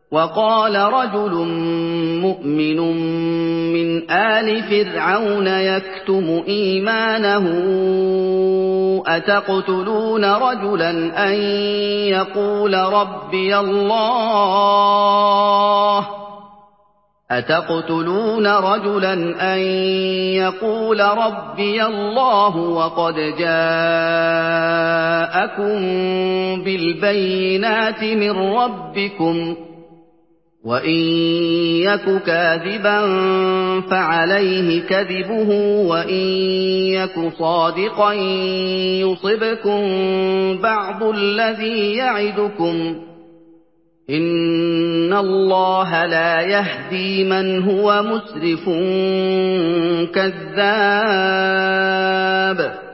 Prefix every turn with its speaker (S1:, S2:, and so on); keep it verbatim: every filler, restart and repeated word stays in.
S1: وَقَالَ رَجُلٌ مُّؤْمِنٌ مِّنْ آلِ فِرْعَوْنَ يَكْتُمُ إِيمَانَهُ أَتَقْتُلُونَ رَجُلًا أَن يَقُولَ رَبِّيَ اللَّهُ أَتَقْتُلُونَ رَجُلًا أَن يَقُولَ رَبِّيَ اللَّهُ وَقَدْ جَاءَكُم بِالْبَيِّنَاتِ مِن رَّبِّكُمْ ۖ وَإِن يَكُ كَاذِبًا فَعَلَيْهِ كَذِبُهُ وَإِن يَكُ صَادِقًا يُصِبْكُم بَعْضُ الَّذِي يَعِدُكُمْ ۖ إِنَّ اللَّهَ لَا يَهْدِي مَنْ هُوَ مُسْرِفٌ كَذَّابٌ